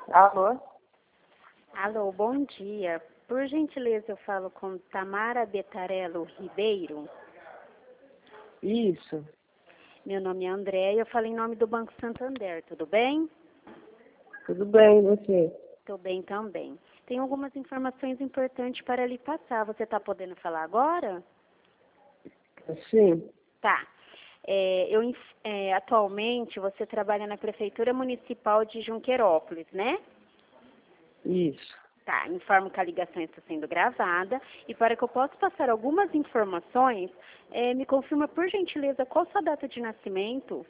Alô? Alô, bom dia. Por gentileza, eu falo com Tamara Betarello Ribeiro. Isso. Meu nome é André e eu falo em nome do Banco Santander, tudo bem? Tudo bem, e você? Estou bem também. Tenho algumas informações importantes para lhe passar. Você está podendo falar agora? Sim. Tá. Atualmente, você trabalha na Prefeitura Municipal de Junqueirópolis, né? Isso. Tá, informo que a ligação está sendo gravada e para que eu possa passar algumas informações, me confirma por gentileza qual sua data de nascimento?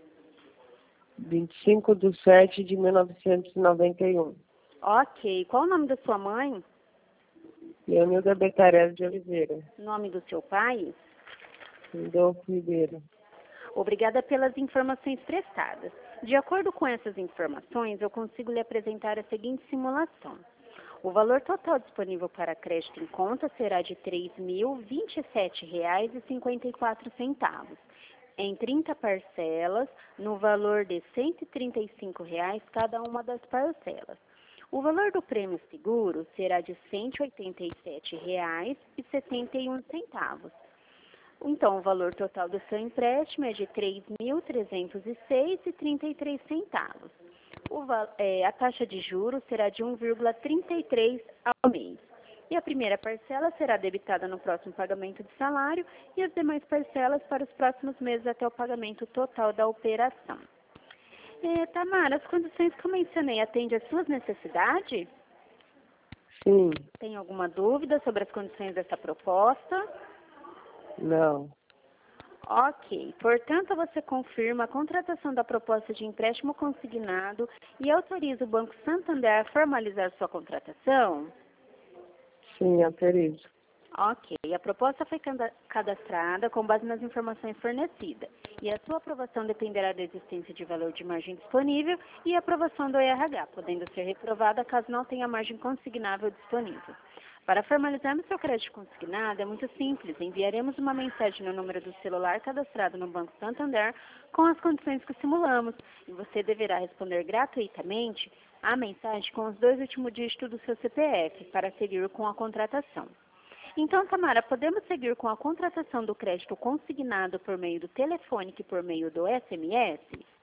25/7/1991. Ok, qual o nome da sua mãe? Leonilda Betarello de Oliveira. Nome do seu pai? Rodolfo Ribeiro. Obrigada pelas informações prestadas. De acordo com essas informações, eu consigo lhe apresentar a seguinte simulação. O valor total disponível para crédito em conta será de R$ 3.027,54, em 30 parcelas, no valor de R$ 135 cada uma das parcelas. O valor do prêmio seguro será de R$ 187,71. Então, o valor total do seu empréstimo é de R$ 3.306,33. A taxa de juros será de 1,33 ao mês. E a primeira parcela será debitada no próximo pagamento de salário e as demais parcelas para os próximos meses até o pagamento total da operação. Tamara, as condições que eu mencionei atendem às suas necessidades? Sim. Tem alguma dúvida sobre as condições dessa proposta? Não. Ok. Portanto, você confirma a contratação da proposta de empréstimo consignado e autoriza o Banco Santander a formalizar sua contratação? Sim, autorizo. Ok. A proposta foi cadastrada com base nas informações fornecidas e a sua aprovação dependerá da existência de valor de margem disponível e a aprovação do RH, podendo ser reprovada caso não tenha margem consignável disponível. Para formalizarmos seu crédito consignado, é muito simples. Enviaremos uma mensagem no número do celular cadastrado no Banco Santander com as condições que simulamos e você deverá responder gratuitamente a mensagem com os 2 últimos dígitos do seu CPF para seguir com a contratação. Então, Tamara, podemos seguir com a contratação do crédito consignado por meio do telefônico e por meio do SMS?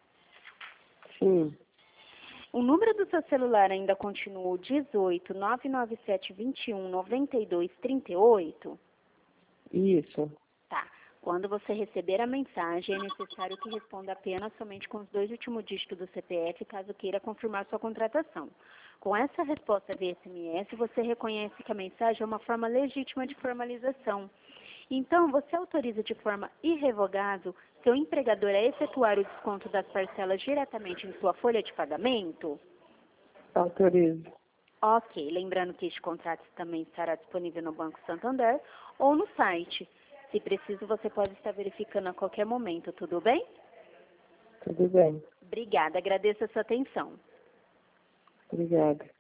Sim. O número do seu celular ainda continua o 18 997 21 92 38? Isso. Tá. Quando você receber a mensagem, é necessário que responda apenas somente com os 2 últimos dígitos do CPF, caso queira confirmar sua contratação. Com essa resposta via SMS, você reconhece que a mensagem é uma forma legítima de formalização. Então, você autoriza de forma irrevogável seu empregador a efetuar o desconto das parcelas diretamente em sua folha de pagamento? Autorizo. Ok. Lembrando que este contrato também estará disponível no Banco Santander ou no site. Se preciso, você pode estar verificando a qualquer momento, tudo bem? Tudo bem. Obrigada, agradeço a sua atenção. Obrigada.